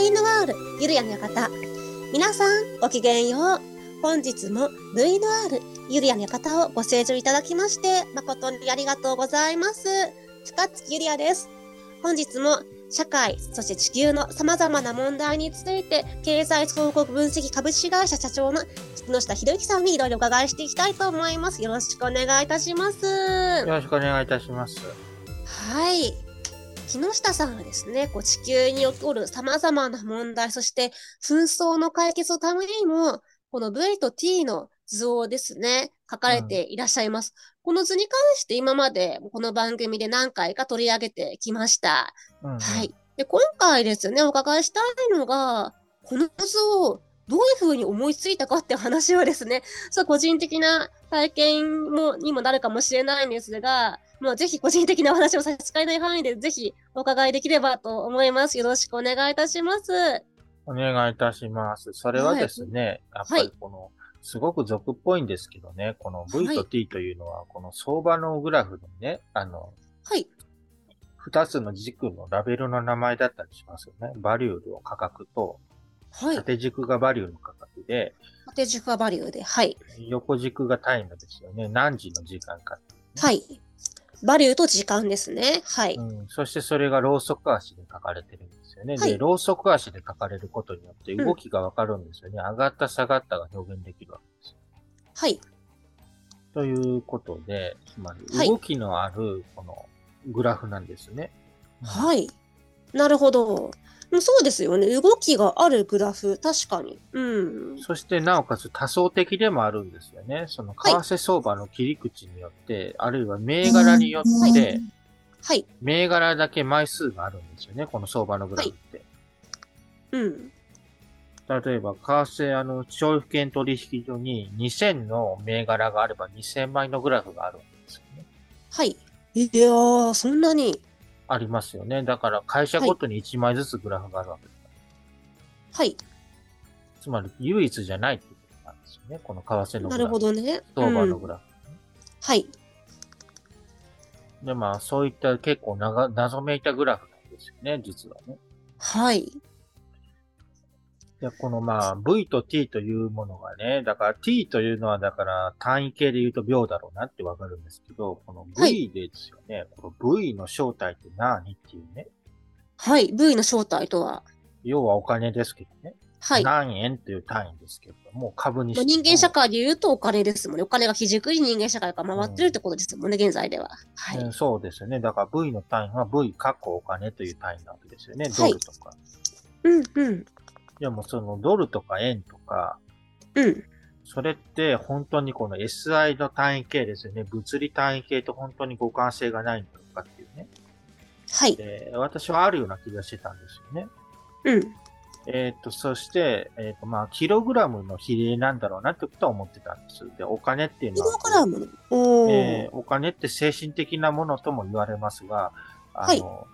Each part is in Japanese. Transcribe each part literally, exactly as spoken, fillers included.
イヌアールゆるやの館。皆さんごきげんよう。本日もルイヌアールゆるやの館をご清聴いただきまして誠にありがとうございます。深月ゆりやです。本日も社会そして地球の様々な問題について経済総合分析株式会社社長の木下博之さんにいろいろ伺いしていきたいと思います。よろしくお願いいたします。 よろしくお願いいたします。 はい。木下さんはですね、こう地球に起こる様々な問題、そして紛争の解決のためにも、この V と T の図をですね、書かれていらっしゃいます。うん、この図に関して今までこの番組で何回か取り上げてきました。うんうん、はい。で、今回ですね、お伺いしたいのが、この図をどういうふうに思いついたかっていう話はですね、そう個人的な体験もにもなるかもしれないんですが、もうぜひ個人的なお話を差し支えない範囲でぜひお伺いできればと思います。よろしくお願いいたします。 お願いいたします。それはですね、はい、やっぱりこの、はい、すごく俗っぽいんですけどね、この V と T というのは、この相場のグラフのね、あの、 はい。 二つの軸のラベルの名前だったりしますよね。バリューの価格と、はい、縦軸がバリューの価格で、 縦軸がバリューで、はい。 横軸がタイムですよね。何時の時間か、ね。 はい。バリューと時間ですね。はい。 うん。そしてそれがローソク足で書かれてるんですよね。はい、で、ローソク足で書かれることによって動きがわかるんですよね、うん。上がった下がったが表現できるわけです。 はい。 ということで、つまり動きのあるこのグラフなんですね。 はい。うん、なるほど。そうですよね。動きがあるグラフ。確かに。うん。 そしてなおかつ多層的でもあるんですよね。その為替相場の切り口によって、はい、あるいは銘柄によって、はい、 はい。 銘柄だけ枚数があるんですよね。この相場のグラフって。 はい、うん。 例えば、為替、あの、証券取引所ににせんの銘柄があればにせんまいのグラフがあるんですよね。 はい。いやー、そんなに。 ありますよね。だから、会社ごとにいちまいずつグラフがあるわけです。 はい。 つまり、唯一じゃないってことなんですよね。この為替のグラフ。 なるほどね。 相場のグラフ、 うん。はい。 で、まあ、そういった結構なが謎めいたグラフなんですよね、実はね。 はい。 で、このまあ、V と T というものがね、だから T というのはだから単位形で言うと秒だろうなってわかるんですけど、この V ですよね、はい、この V の正体って何っていうね。 はい、V の正体とは要はお金ですけどね。はい。何円という単位ですけれども、株にしても。 人間社会で言うとお金ですもんね。お金が基軸に人間社会が回ってるってことですもんね、うん、現在では。はい、 うん。そうですよね。だから V の単位は V かっこお金という単位なわけですよね。ドルとか。 はい、うんうん。 でもそのドルとか円とか、 うん。 それって本当にこの エスアイ の単位系ですよね。物理単位系と本当に互換性がないのかっていうね。 はい。 で、私はあるような気がしてたんですよね。 うん。 えっと、そして、えっと、まあ、キログラムの比例なんだろうなってことは思ってたんです。で、お金っていうのは、 キログラムおー、 えー、お金って精神的なものとも言われますが、あの、はい、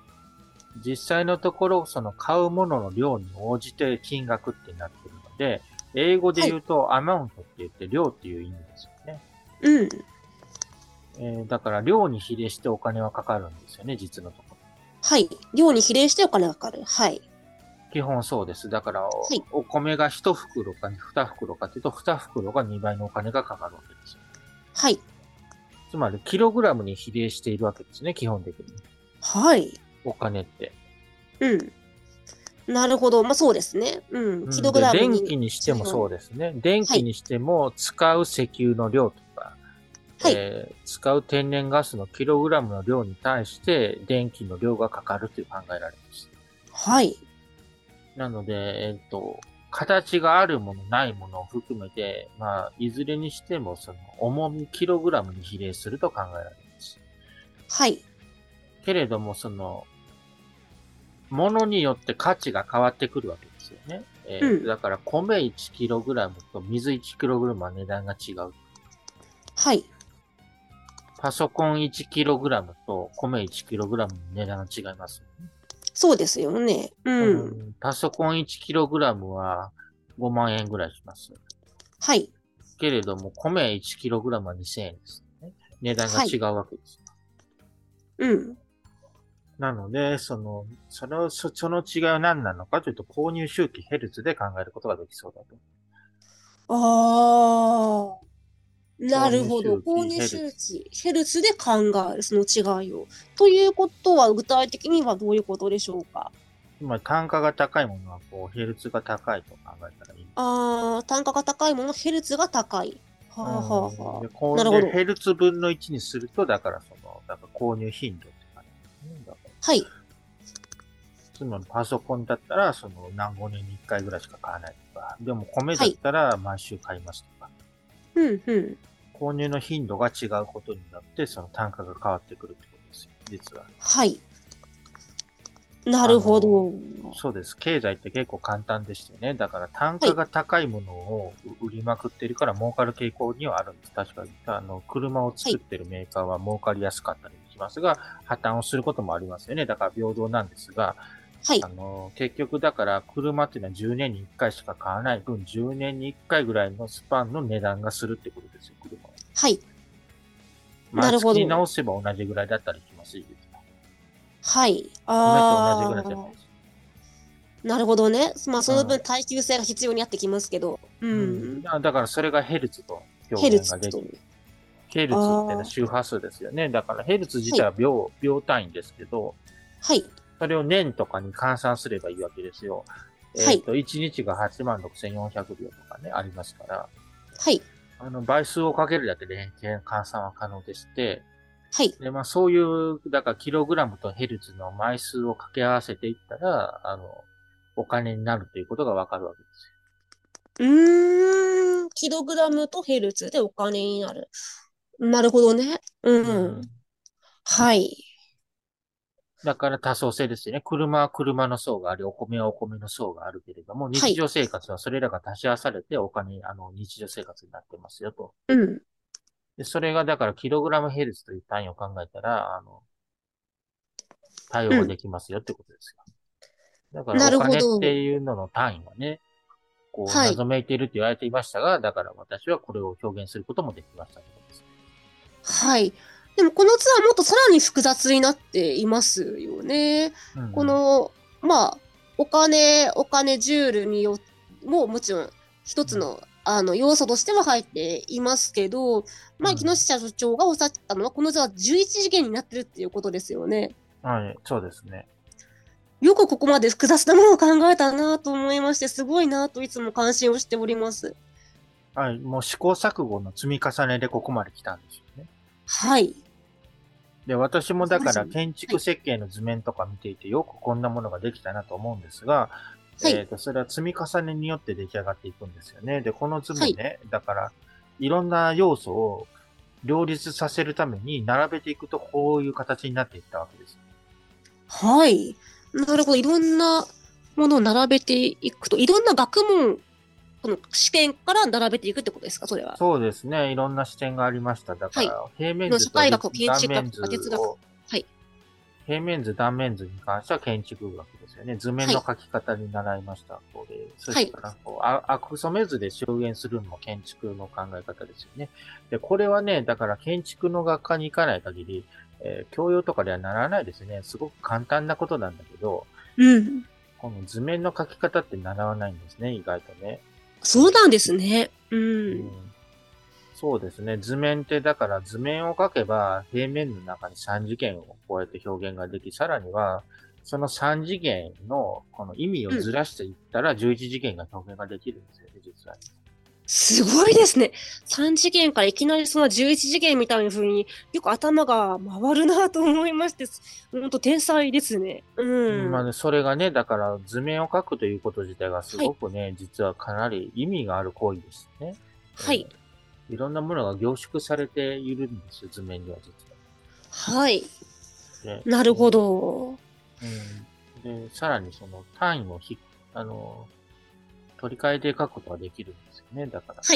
実際のところ、その買うものの量に応じて金額ってなってるので、英語で言うと、はい、アマウントって言って量っていう意味ですよね。 うん。 えー、だから量に比例してお金はかかるんですよね、実のところ。 はい。量に比例してお金がかかる。はい。 基本そうです。だからお、はい、お米が一袋か二袋かというと、二袋がにばいのお金がかかるわけですよ。 はい。 つまり、キログラムに比例しているわけですね、基本的に。 はい。 お金って。 うん。なるほど。まあそうですね。うん。キログラムに。 電気にしてもそうですね。電気にしても使う石油の量とか、はい、えー、使う天然ガスのキログラムの量に対して電気の量がかかるという考えられます。 はい。 なので、えっと、形があるもの、ないものを含めて、まあ、いずれにしても、その、重みキログラムに比例すると考えられます。 はい。 けれども、その、ものによって価値が変わってくるわけですよね。えーうん、だから、米 いちキログラム と水 いちキログラム は値段が違う。 はい。 パソコン いちキログラム と米 いちキログラム の値段が違いますよね。 そうですよね。うん。うん、 パソコン いちキログラム はごまんえんぐらいします。 はい。 けれども、米 いちキログラム はにせんえんですね。値段が違うわけです。 はい、うん。 なので、その、その、そその違いは何なのかというと、購入周期ヘルツで考えることができそうだと。 ああ、な購入るほど。 周期購入ヘルツ。 周期、ヘルツで考える、その違いを。ということは、具体的にはどういうことでしょうか？ つまり単価が高いものは、こう、ヘルツが高いと考えたらいいんですよ。 ああ、単価が高いもの、ヘルツが高い。はあはあうん。 はあ。 で、こんで、 なるほど。 ヘルツ分のいちにすると、だからその、だから購入頻度って感じですね。だからはい。 つまりパソコンだったら、その何五年にいっかいぐらいしか買わないとか、でも米だっはい。 たら毎週買いますとか、 うん、うん。 購入の頻度が違うことによって、その単価が変わってくるってことですよ、実は。 はい。なるほあの、 ど。 そうです。経済って結構簡単でしてね。だから単はい。 価が高いものを売りまくってるから儲かる傾向にはあるんです。確かに。あの、車をはい。 作ってるメーカーは儲かりやすかったりしますが、破綻をすることもありますよね。だから平等なんですが、 はい。 あの、結局だから車っていうのはじゅうねんにいっかいしか買わない分、じゅうねんにいっかいぐらいのスパンの値段がするってことですよ、車は。 はい。な毎月るほど。 直せば同じぐらいだったりしますよ。 はい。 米と同じぐらいじゃないああ、 です。 なるほどね。まあ、その分うん。 耐久性が必要になってきますけど。ううん。 ん。 だだからそれがヘルツとヘ表ルツと。 現ができる。ヘルツっていうのはああ、 周波数ですよね。だからヘルツ自はい。 体は秒、秒単位ですけど、 はい。 それを年とかに換算すればいいわけですよ。 はい。 えっと、いちにちがはちまんろくせんよんひゃくびょうとかね、ありますから、 はい。 あの、倍数をかけるだけで換算は可能でして、 はい。 で、まあそういう、だからキログラムとヘルツの枚数を掛け合わせていったら、あの、お金になるということがわかるわけですうーん。キログラムとヘルツでお金になる。なるほどね。 よ。ううん。 ん。 はい。 だから多層性ですよね。車は車の層があり、お米はお米の層があるけれども、 はい。 日常生活はそれらが足し合わされてお金、あの、日常生活になってますよと。 うん。 で、それがだからキログラムヘルツという単位を考えたら、あの、対応うん。 ができますよってことですよ。だからなお金っるほど。 ていうのの単位はね、こう、 はい。 謎めいていると言われていましたが、だから私はこれを表現することもできましたってことです。 はい。でもこのツアーもっとさらに複雑になっていますよね。 うんうん。 この、まあ、お金、お金、ジュールによももちろん一つの、あの要素としては入っていますけど、まあ、木うん。 下所長がおっしゃったのは、このツアーじゅういち次元になってるっていうことですよね。 はい、そうですね。 よくここまで複雑なものを考えたなと思いまして、すごいなといつも感心をしております。 はい、もう試行錯誤の積み重ねでここまで来たんですよね。 はい。 で、私もだから素晴らしい。 建築はい。 設計の図面とか見ていてよくこんなものができたなと思うんですが、 はい。 えっと、それは積み重ねによって出来上がっていくんですよね。で、この図はい。 もね、だから、いろんな要素を両立させるために並べていくとこういう形になっていったわけです。 はい。なるほど。いろんなものを並べていくと、いろんな学問、この視点から並べていくってことですか、それは？ そうですね。いろんな視点がありました。だはい。 から、平面の図と社会学、建断面図築学とか哲学。 をはい。 平面図、断面図に関しては建築学ですよね。図面はい。 の描き方に習いました。これそはい。 したら、こう、あアクソメ図で表現するのも建築の考え方ですよね。で、これはね、だから建築の学科に行かない限り、えー教養とかではならないですね。すごく簡単なことなんだけど、 うん。 この図面の描き方って習わないんですね、意外とね。 そうなんですね。うん。 うん、そうですね。図面って、だから図面を描けば、平面の中にさん次元をこうやって表現ができ、さらには、そのさん次元のこの意味をうん。 ずらしていったら、じゅういち次元が表現ができるんですよね、実は。 すごいですね。さん次元からいきなりそのじゅういち次元みたいな風によく頭が回るなと思いまして、本当天才ですね。ううんまあん。 ね、それがね、だから図面を描くということ自体がすはい。 ごくね、実はかなり意味がある行為ですね。えはい。 ーいろんなものが凝縮されているんですよ、図面には実はい。 は。で、 なるほえど。 ーうん、で、さらにその単位をひ、あの、取り替えて書くことができるんですよね。だから。 はい。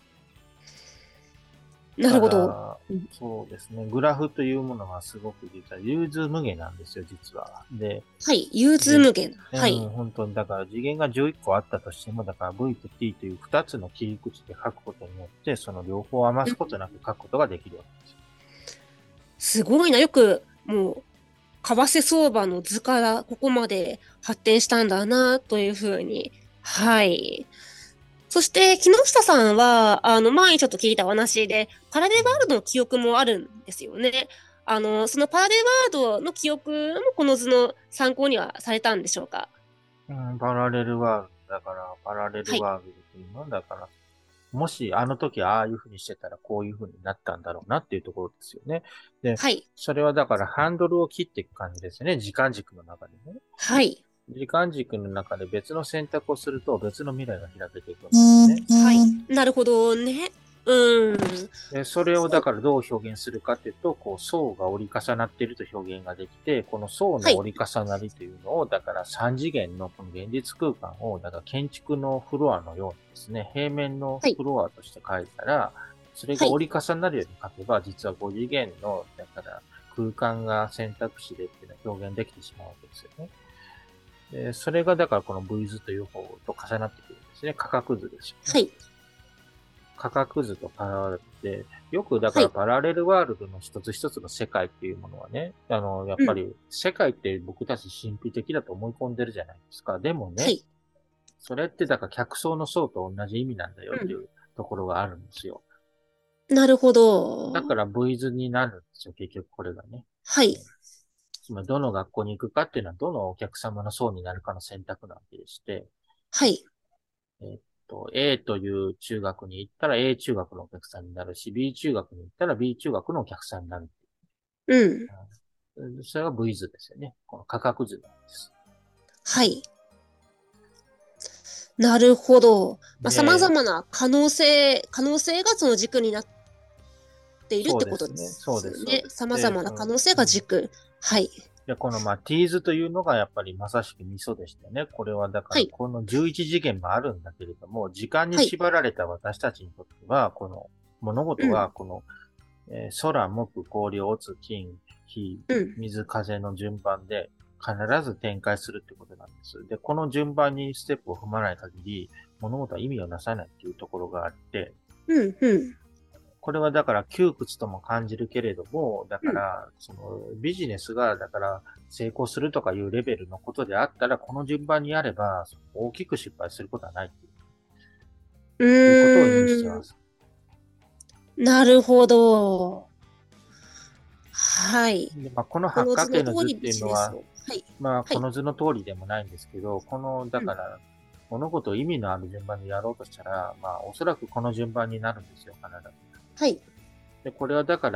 なるかほど。 ら、 うん。 そうですね。グラフというものがすごく実は融通無下なんですよ、実は。で、 はい。融通で、 無限。 うん、 はい。 本当に、だから次元がじゅういっこあったとしても、だから V と T というふたつの切り口で書くことによって、その両方を余すことなく書くことができるわけですよ。 すごいな。よく、もう、 為替相場の図からここまで発展したんだな、というふうに。はい。そして、木下さんは、あの、前にちょっと聞いたお話で、パラレルワールドの記憶もあるんですよね。あの、そのパラレルワールドの記憶もこの図の参考にはされたんでしょうか？ うん、パラレルワールドだから、パラレはい。 ルワールドっていうのは、だから、もしあの時ああいう風にしてたらこういう風になったんだろうなっていうところですよね。で、 はい。 それはだからハンドルを切っていく感じですよね。時間軸の中でね。 はい。 時間軸の中で別の選択をすると別の未来が開けていくんですね。 はい。なるほどね。うん。 で、それをそう。 だからどう表現するかっていうと、こう層が折り重なっていると表現ができて、この層はい。 の折り重なりというのを、だからさん次元のこの現実空間を、だから建築のフロアのようにですね、平面のはい。 フロアとして書いたら、それはい。 が折り重なるように書けば、実はご次元の、だから空間が選択肢でっていうのを表現できてしまうわけですよね。で、それがだからこの V 図という方と重なってくるんですね。価格図ですよね。 はい。 価格図とパラレルで、よくだからはい。 パラレルワールドの一つ一つの世界っていうものはね、あの、やっうん。 ぱり世界って僕たち神秘的だと思い込んでるじゃないですか。でもね、 はい。 それってだから客層の層と同じ意味なんだようん。 っていうところがあるんですよ。 なるほど。 だから V 図になるんですよ、結局これがね。 はい。 つまりどの学校に行くかっていうのはどのお客様の層になるかの選択なわけでして、 はい。 えっと、A という中学に行ったら A 中学のお客さんになるし、B 中学に行ったら B 中学のお客さんになる。 うん。 うん、それが V 図ですよね。この価格図なんです。 はい。なるほど。まあ、様で、 々な可能性、可能性がその軸になっているっそうてことでですね。そうです、そうすよね。 です。で、 様々なその、 可能性うん。 が軸。はい。 で、このまあ T 図というのがやっぱりまさしくミソでしてね。これはだかはい。 らこのじゅういち次元もあるんだけれども、時間にはい。 縛られた私たちにとっては、この物事うん。 はこの、えー空、木、氷、おつ、金、火、 うん。 水、風の順番で必ず展開するってことなんです。で、この順番にステップを踏まない限り、物事は意味をなさないっていうところがあって、 うん。うん。 これはだから窮屈とも感じるけれども、だうん。 から、そのビジネスが、だから成功するとかいうレベルのことであったら、この順番にやれば、大きく失敗することはないうということを意味してーん。 ます。 なるほど。はい。 で、まあ、このこの八角図の通り形の図ってビジネスいうのは、 を。はい。 まあ、 はい。 この図の通りでもないんですけど、この、だうん。 から、物事を意味のある順番でやろうとしたら、まあ、おそらくこの順番になるんですよ、必ず。 はい。 で、これはだから、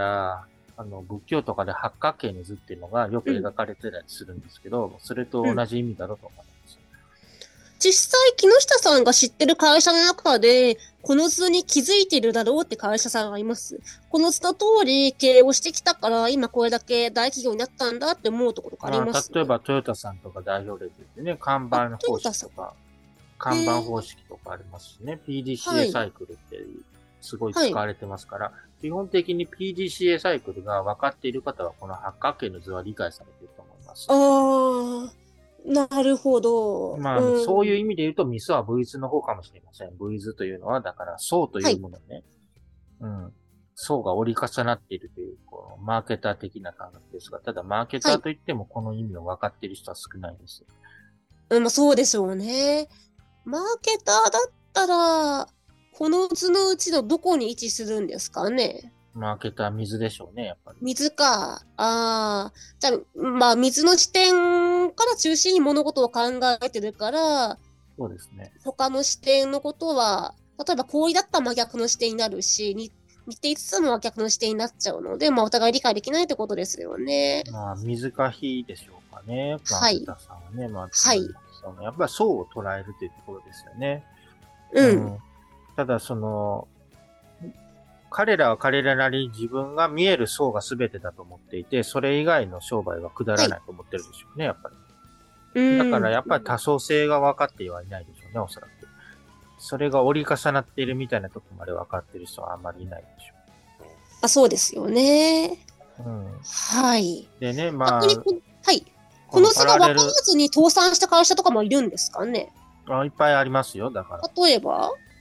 あの、仏教とかで八角形の図っていうのがよくうん。 描かれてたりするんですけど、それうん。 と同じ意味だろうと思います。 実際、木下さんが知ってる会社の中で、この図に気づいてるだろうって会社さんがいます。この図の通り経営をしてきたから、今これだけ大企業になったんだって思うところがありまあ、 ます。 例えばトヨタさんとか代表例でね、看あ、 板方トヨタさん。 式とか、 へ看板方え。 式とかありますしね、 はピーディーシーエー サイい。 クルってすごいはい。 使われてますから、基本的に ピーディーシーエー サイクルが分かっている方は、この八角形の図は理解されていると思います。 あー、なるほど。 まあ、そういううん。 意味で言うと、ミスは V 図の方かもしれません。V 図というのは、だから、層というはい。 ものね。うん。層が折り重なっているという、このマーケター的な感覚ですが、ただマーケはい。 ターといってもこの意味を分かっている人は少ないです。 うん、まあ、そうでしょうね。マーケターだったら、この図のうちのどこに位置するんですかね？ マーケターは水でしょうね、やっぱり。 水か。ああ。じゃあ、まあ、水の視点から中心に物事を考えてるから、 そうですね。 他の視点のことは、例えば氷だったら真逆の視点になるし、に似ていつつも真逆の視点になっちゃうので、まあ、お互い理解できないってことですよね。 まあ、水か火でしょうかね、マーはい。 ケターさんはね。まあ、つまり、 はい。 その、やっぱり層を捉えるというところですよね。ううん。 ん。ただ、その、彼らは彼らなりに自分が見える層が全てだと思っていて、それ以外の商売はくだはい。 らないと思ってるでしょうね、やっぱり。 うだからん。 やっぱり多層性が分かってはいないでしょうね、おそらく。それが折り重なっているみたいなところまで分かっている人はあんまりいないでしょあ、そうですよね。 う。うん。 はい。 でね、まあ、 逆にこ、はい。ここのパの図が分からラレル、 ずに倒産した会社とかもいるんですかね？ あいっぱいありますよ、だから。 例えば。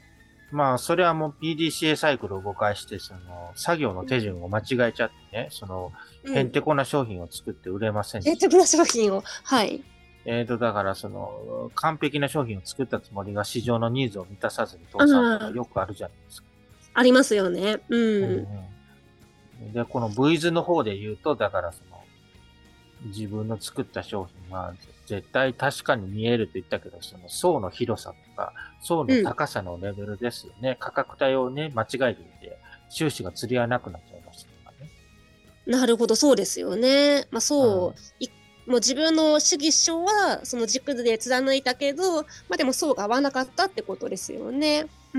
まあ、それはもう ピーディーシーエー サイクルを誤解して、その、作業の手順を間違えちゃってね、その、へんうん。 てこな商品を作って売れませんでした。 ヘッドブラ商品を。はい。 えーと、だからその、完璧な商品を作ったつもりが市場のニーズを満たさずにあ倒産とかあ、 よくあるじゃないですか。 ありますよね。ううんん。 うん。で、この ブイズ の方で言うと、だからその、自分の作った商品は絶対確かに見えると言ったけど、その層の広さとか、層のうん。 高さのレベルですよね。価格帯をね、間違えていて、収支が釣り合わなくなっちゃいましたとかね。 なるほど、そうですよね。まあうん。 そう、いもう自分の主義主張はその軸で貫いたけど、まあでもそうが合わなかったってことですよね。うん。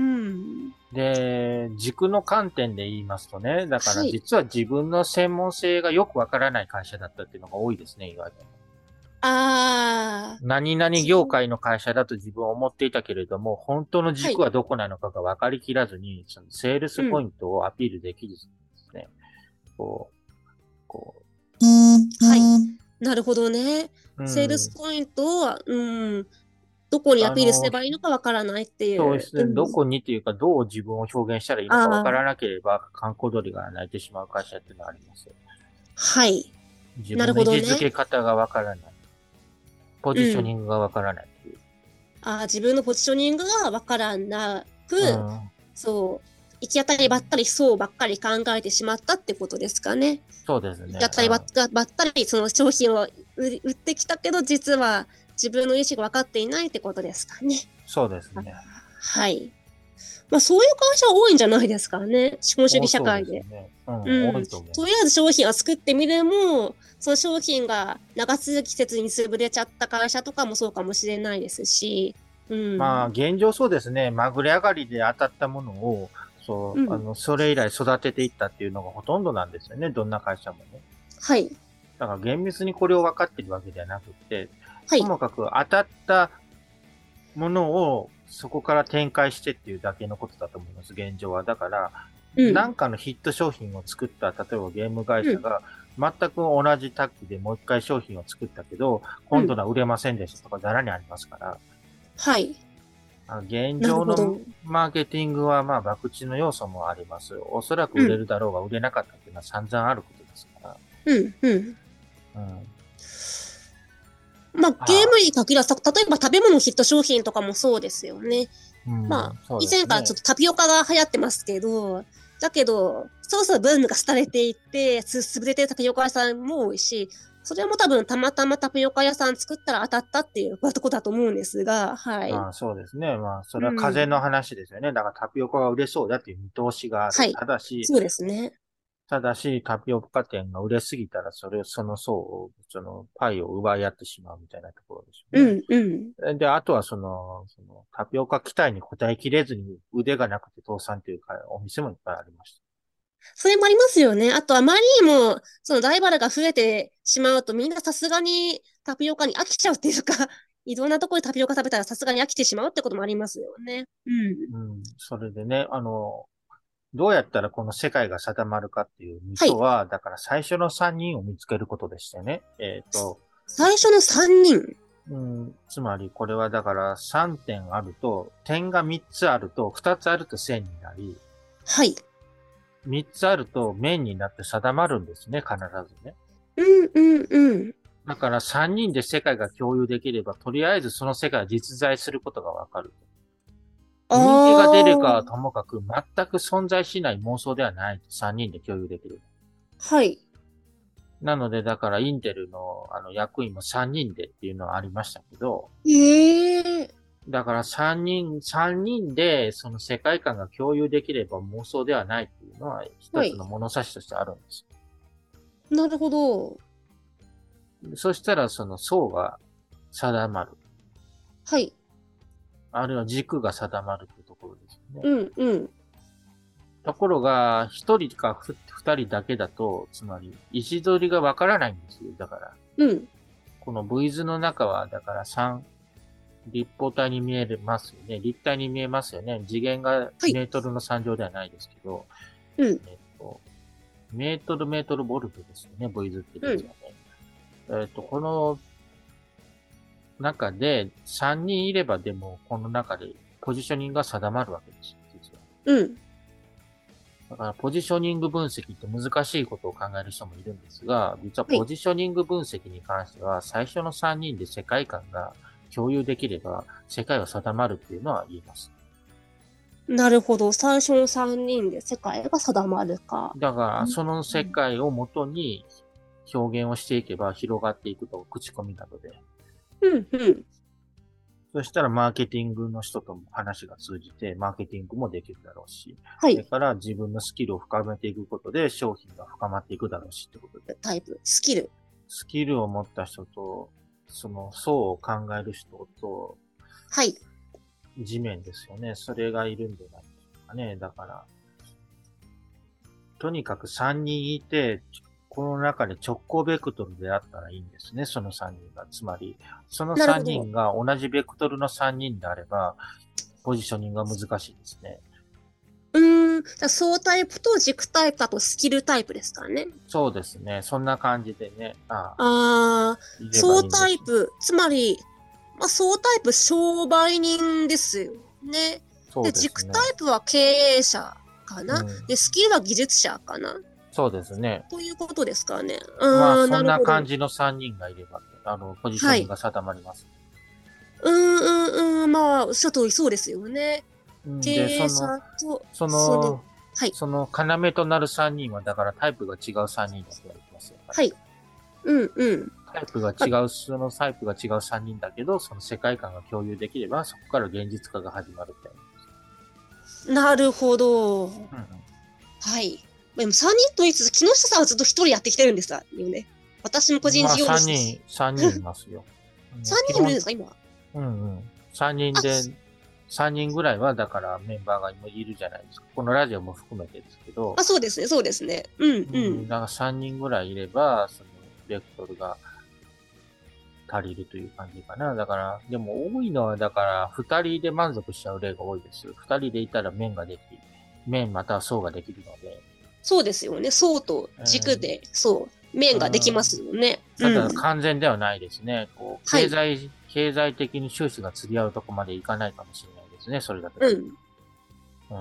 で、軸の観点で言いますとね、だかはい。 ら実は自分の専門性がよくわからない会社だったっていうのが多いですね、意外と。 ああ、 何々 自分、 業界の会社だと自分は思っていたけれども、本当のはい。 軸はどこなのかが分かりきらずに、そのセールスうん。 ポイントをアピールできずですね、こう、こはい。なるほどね。 う、うセールスん、 ポイントは、うん、どこにアピールすれあの、 ばいいのかわからないっていう。うそうですね、どん。 こにというか、どう自分を表現したらいいのか分かああ、 らなければ、観光鳥が鳴いてしまう会社っていうのはあります。 はい。 自なる分の位置づほどね。 け方が分からない。ポジショうん。 ニングが分からないっていう。 ああ、自分のポジショニングがわからなく、 うん、 そう、行き当たりばったりそうばっかり考えてしまったってことですかね。 そうですね。 行き当たりばっばったりその商品を売売ってきたけど、実は自分の意思が分かっていないってことですかね。 そうですあね。 はい。まあそういう会社は多いんじゃないですかね。資本主義多そうで社会で。 すね。うん、 うん。 多いと思いとりあえずます。 商品を作ってみるも、その商品が長続きせずに潰れちゃった会社とかもそうかもしれないですし、うまあ、 ん。 現状そうですね。まぐれ上がりで当たったものを、そう、あうん。 の、それ以来育てていったっていうのがほとんどなんですよね。どんな会社もね。 はい。 だから厳密にこれを分かってるわけではなくて、 はい。 ともかく当たったものをそこから展開してっていうだけのことだと思います。現状は。だから、 うん。 なんかのヒット商品を作った、例えばゲーム会うん。 社が全く同じタッグでもう一回商品を作ったけど、 うん。 今度は売れませんでしたとかざらにありますから、 はい。 あ現状のなるほど。 マーケティングは、まあ、博打の要素もあります。おそらくうん。 売れるだろうが売れなかったっていうのは散々あることですかうん。うん。 ら。うん。 まあ、ゲーああ、 ムに限らず、例えば食べ物ヒット商品とかもそうですよね。 うん、 まあ、 そう以ですね。 前からちょっとタピオカが流行ってますけど、だけど、そろそろブームが廃れていって、つ潰れてるタピオカ屋さんも多いし、それも多分たまたまタピオカ屋さん作ったら当たったっていうとこだと思うんですが、はい。 まあ、そうですね。まあ、それはうん。 風の話ですよね。だからタピオカが売れそうだっていう見通しがある。 はい。 ただし、 そうですね。 ただし、タピオカ店が売れすぎたら、それを、その層を、その、パイを奪い合ってしまうみたいなところでしょうね。 うん、うん。 で、あとはその、その、タピオカ期待に応えきれずに腕がなくて倒産というか、お店もいっぱいありましそれもありますよね。あと、あまりにも、そのライバルが増えてしまうと、みんなさすがにタピオカに飽きちゃうっていうか、いろんなところでタピオカ食べたらさすがに飽きてしまうってこともありますよね。うん。 た。うん。それでね、あの、どうやったらこの世界が定まるかっていうミはい。 ソは、だから最初のさんにんを見つけることでしてね。えっと、 最初のさんにん。 うん、つまりこれはだからさんてんあると、点がみっつあると、ふたつあると線になり、 はい。 みっつあると面になって定まるんですね、必ずね。 うん、うん、うん。 だからさんにんで世界が共有できれば、とりあえずその世界は実在することがわかる。 あ売り手が出るかはあ。 ともかく全く存在しない妄想ではない。さんにんで共有できる。 はい。 なので、だからインテルのあの役員もさんにんでっていうのはありましたけど、 ええ、 だからさんにん、さんにんでその世界観が共有できれば妄想ではないっていうのは一つのはい。 物差しとしてあるんです。 なるほど。 そしたらその層が定まる。 はい。 あるいは軸が定まるというところですよね。 うん、うん。 ところが、一人か二人だけだと、つまり、位置取りがわからないんですよ。だから、 うん。 この ブイズ の中は、だからさん、立方体に見えますよね。立体に見えますよね。次元がはい。 メートルのさん乗ではないですけど、 うん、 えっと、メートルメートルボルトですよね。ブイズ ってうん。 実はね。えっと、この中でさんにんいればでも、この中でポジショニングが定まるわけですよ。実うん。 だからポジショニング分析って難しいことを考える人もいるんですが、実ははい。 ポジショニング分析に関しては、最初のさんにんで世界観が共有できれば、世界は定まるっていうのは言えます。 なるほど。最初のさんにんで世界が定まるか。 だかうん。 ら、その世界をもとに表現をしていけば広がっていくと、口コミなどで。 うん、うん。 そしたらマーケティングの人とも話が通じて、マーケティングもできるだろうし、 はい。 それから自分のスキルを深めていくことで商品が深まっていくだろうしってことで、 タイプ、スキル。 スキルを持った人と、その層を考える人と、 はい。 地面ですよね。それがいるんじゃないですかね。だから、とにかくさんにんいて、この中で直行ベクトルであったらいいんですね。そのさんにんが。つまり、その3 なるほど。 人が同じベクトルのさんにんであれば、ポジショニングが難しいですね。 うーん。じゃあ、総タイプと軸タイプだとスキルタイプですかね。 そうですね。そんな感じでね、ああ、 あー、 いればい総いんです。 タイプ。つまり、まあ、総タイプ商売人ですよね。で、 そうですね。 軸タイプは経営者かな。 うん。 で、スキルは技術者かな。 そうですね。 ということですかね。 まあ、 あー、 そんななるほど。 感じのさんにんがいれば、あの、ポジショはい。 ニングが定まります。 うーん、うん、うん、まあ、おっしゃる通りそうですよね。経んで、そ営者の、 と、 そその、 の、 はい、 その要となるさんにんは、だからタイプが違うさんにんだと言われてますよ。やっぱりはい、うん、うん。 タイプがま違う、そのタイプが違うさんにんだけど、その世界観が共有できれば、そこから現実化が始まるって。 なるほど。 うんうん。 はい。でもさんにんと言いつつ、木下さんはずっと一人やってきてるんですよね。私も個人まあ、 事業 3人、 主ですし。 3人いますよ。あの 3 基本、 人もいるんですか、今。 うんうん。さんにんあ、 で、さんにんぐらいは、だからメンバーが今いるじゃないですか。このラジオも含めてですけど、 あ、そうですね、そうですね。うん、 うん、 うん。 だからさんにんぐらいいれば、その、ベクトルが足りるという感じかな。だから、でも多いのは、だから、ふたりで満足しちゃう例が多いです。ふたりでいたら面ができ、面または層ができるので、 そうですよね。層とえー軸で、そう、面ができまうん、 すよね。 ただうん。 完全ではないですね。こう、 はい。 経済、経済的に収支が釣り合うとこまでいかないかもしれないですね。それだけだと。 うん。 うん。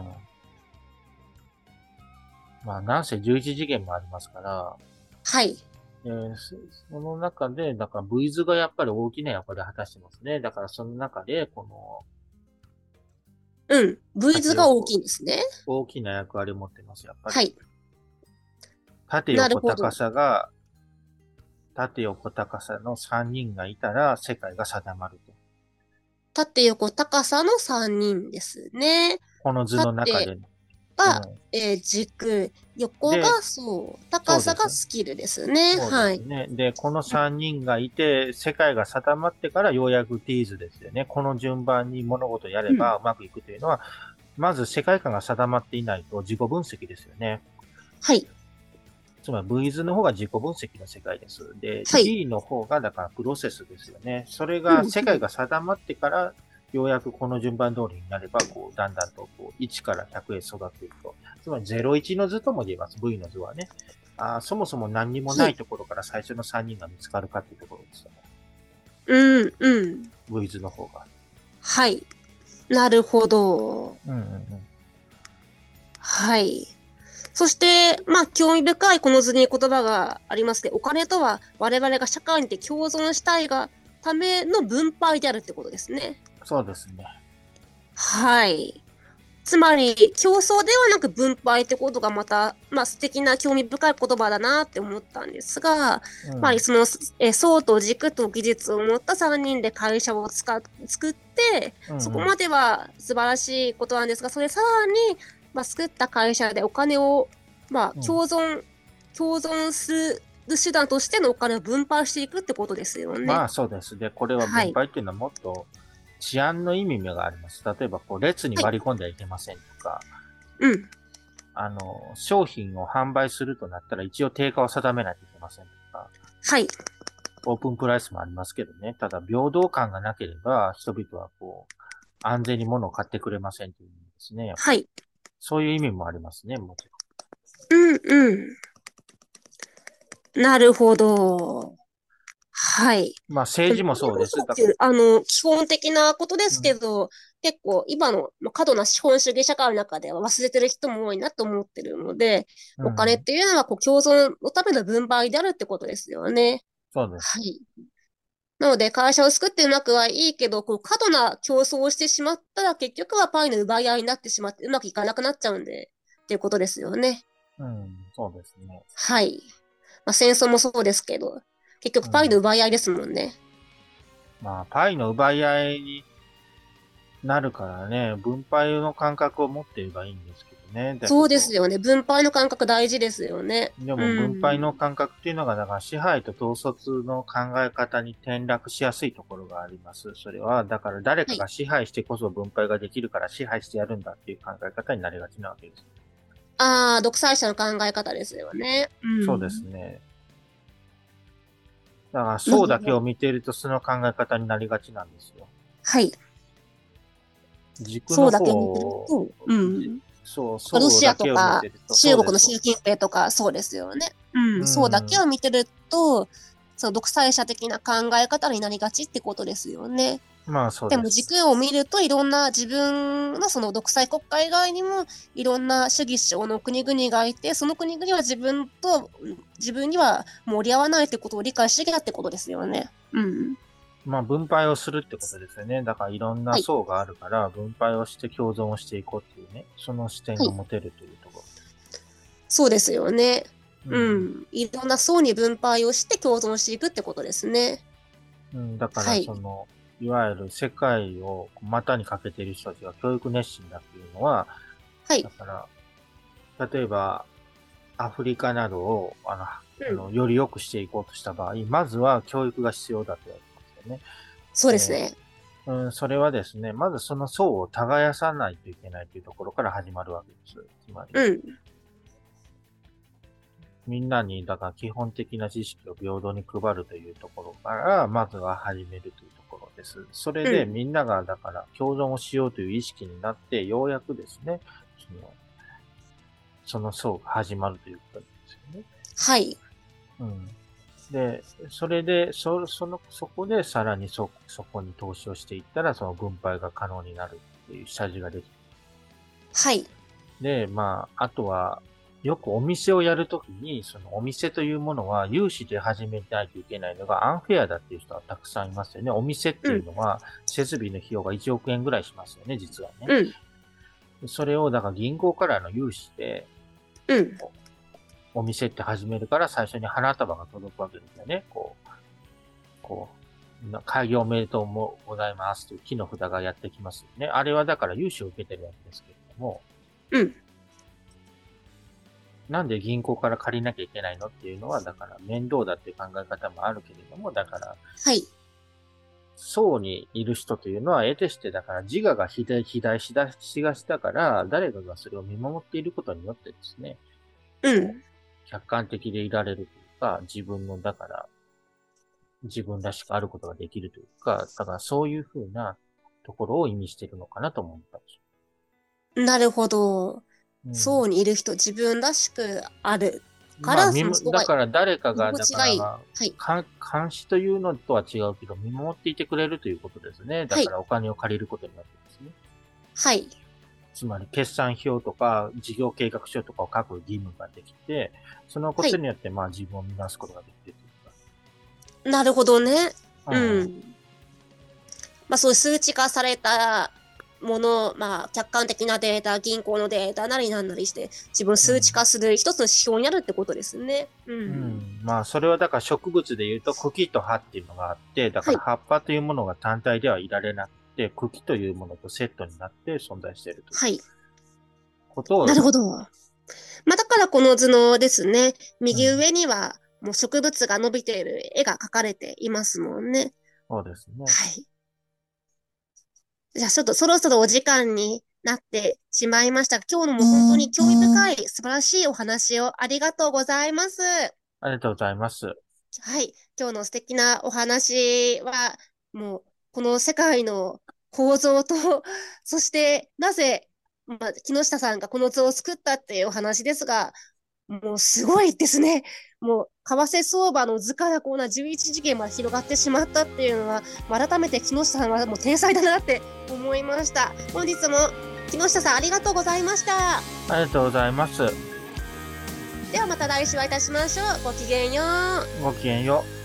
まあ、なんせじゅういち次元もありますから、 はい。 えーそその中で、だから ブイズ がやっぱり大きな役割を果たしてますね。だからその中で、この、 うん。ブイズが大き縦横、 いんですね。 大きな役割を持ってます、やっぱり。 はい。 縦横高なるほど。 さが、縦横高さのさんにんがいたら世界が定まると。 縦横高さのさんにんですね。 この図の中縦で。うが、 ん。 えー軸、横がで、 そう、高さそうです。 がスキルですね。 そうではい。 すね。で、このさんにんがいて、世界が定まってからようやくティーズですよね。この順番に物事をやれうん。 ばうまくいくというのは、まず世界観が定まっていないと自己分析ですよね。 はい。 つまり ブイズ の方が自己分析の世界です。で、 はい。 T の方がだからプロセスですよね。それうん。 が世界が定まってから、ようやくこの順番通りになれば、こう、だんだんとこういちからひゃくへ育っていくと。つまりゼロいちの図とも言えます。V の図はね。あそもそも何にもはい。 ないところから最初のさんにんが見つかるかっていうところですよね。 うん、うん。 ブイズ の方が。 はい。なるほど。 うんうんうん。 はい。そして、まあ、興味深いこの図に言葉がありますね。お金とは我々が社会にて共存したいがための分配であるってことですね。 そうですね。 はい。つまり、競争ではなく分配ってことがまた、まあ素敵な興味深い言葉だなって思ったんですが、 うん。 まあその、え層と軸と技術を持ったさんにんで会社を使っ作って、 うんうん。 そこまでは素晴らしいことなんですが、それさらに、まあ作った会社でお金を、まあうん。 共存、共存する手段としてのお金を分配していくってことですよね。 まあそうです。で、これははい。 分配っていうのはもっと治安の意味があります。例えば、こう、列にはい。 割り込んではいけませんとか、 うん。 あの、商品を販売するとなったら一応定価を定めないといけませんとか、 はい。 オープンプライスもありますけどね。ただ、平等感がなければ、人々はこう、安全に物を買ってくれませんという意味ですね。やっぱり。 はい。 そういう意味もありますね、もちうんうん。なるほど。 はい。 まあ本政治も当にもそうです。だ、 すごく、あの、基本的なことですうん、 けど、結構今のまあ過度な資本主義社会の中では忘れてる人も多いなと思ってるので、お金っうん、 ていうのはこう共存のための分配であるってことですよね。 そうです。 はい。なので会社を作ってうまくはいいけど、こう過度な競争をしてしまったら結局はパイの奪い合いになってしまってうまくいかなくなっちゃうんで、っていうことですよね。 うん、そうですね。 はい。まあ戦争もそうですけど、結局パイのうん。 奪い合いですもんね。 まあ、パイの奪い合いになるからね、分配の感覚を持っていればいいんですけどね。だそうでけど、 すよね。分配の感覚大事ですよね。 でうも分配のん。 感覚っていうのが、だから支配と統率の考え方に転落しやすいところがあります。それは、だから誰はい。 かが支配してこそ分配ができるから支配してやるんだっていう考え方になりがちなわけです。 ああ、独裁者の考え方ですよね。うそうですん。 ね。だから、 なるそうだけをほど。 見ているとその考え方になりがちなんですよ。 はい。 軸のそうだけを見てる方を、 と、うじん。 そう、 ロシアそうだけを見とかてると、 中そうです、 国の習近そうです。 平とかそうですよね。ううん。そうだけん。 を見てると、その独裁者的な考え方になりがちってことですよね。 まあ、そうでもです。 軸を見るといろんな自分のその独裁国家以外にもいろんな主義主張の国々がいて、その国々は自分と自分には盛り合わないってことを理解してきたってことですよね。うん。 まあ、分配をするってことですよね。だから、いろんなはい。 層があるから、分配をして共存をしていこうっていうね、その視点はい。 が持てるというとこそうですよね。 ろ。うん。 うん。いろんな層に分配をして共存していくってことですね。 うん、だから、そはい。 の、いわゆる世界を股にかけている人たちが教育熱心だっていうのは、 はい。 だから、例えば、アフリカなどを、あの、あうん。 の、より良くしていこうとした場合、まずは教育が必要だと言われてますよね。で、 そうですね。 うん、それはですね、まずその層を耕さないといけないというところから始まるわけです。つまり、 うん。 みんなに、だから基本的な知識を平等に配るというところから、まずは始めるというところです。それうん。 でみんなが、だから共存をしようという意識になって、ようやくですね、その、その層が始まるということなんですよね。 はい。 うん。で、それで、そ、その、そこでさらにそ、そこに投資をしていったら、その分配が可能になるっていう下地ができはい。 で、まあ、あとは、よくお店をやるときに、そのお店というものは融資で始めないといけないのがアンフェアだっていう人はたくさんいますよね。お店ってうん。 いうのは設備の費用がいちおく円ぐらいしますよね、実はね。 うん。 それを、だから銀行からの融資でうん。 お店って始めるから最初に花束が届くわけですよね。こう、こう、開業おめでとうもございますという木の札がやってきますよね。あれはだから融資を受けてるわけですけれども、 うん。 なんで銀行から借りなきゃいけないのっていうのは、だから面倒だっていう考え方もあるけれども、だから、 はい。 層にいる人というのは、得てして、だから自我が肥大、肥大しだしがちだから、誰かがそれを見守っていることによってですね、こう、 うん。 客観的でいられるというか、自分の、だから、自分らしくあることができるというか、だからそういうふうなところを意味しているのかなと思ったんですなるほど。 よ。うん。 層にいる人、自分らしくあるかまあ、 ら、 見む、 そのそこがだから誰か居が、だ心地がいい。 から、 はい。 か監視というのとは違うけど、見守っていてくれるということですね。だはい。 からお金を借りることになってですね。 はい。 つまり、決算表とか、事業計画書とかを書く義務ができて、そのこはい。 とによって、まあ、自分を見直すことができるというなるほどね。うか。 ん。まあそういう数値化されたもの、まあ客観的なデータ、銀行のデータなりなんなりして、自分をうん。うん。 数値化する一つの指標になるってことですね。ううん。 ん。まあ、それはだから植物で言うと、茎と葉っていうのがあって、だはい。 から葉っぱというものが単体ではいられなくて、茎というものとセットになって存在しているというはい。 ことを、 なるほど。まあだからこの図のですね、右うん。 上にはもう植物が伸びている絵が描かれていますもんね。 そうですね。 はい。じゃあちょっとそろそろお時間になってしまいました。今日のも本当に興味深い素晴らしいお話をありがとうございます。 ありがとうございます。 はい。今日の素敵なお話は、もう、この世界の構造と、そして、なぜ、まあ、木下さんがこの図を作ったっていうお話ですが、 もうすごいですね。もう、為替相場の図からこんなじゅういち次元まで広がってしまったっていうのは、改めて木下さんはもう天才だなって思いました。本日も木下さんありがとうございました。 ありがとうございます。 ではまた来週お会いいたしましょう。ごきげんよう。 ごきげんよう。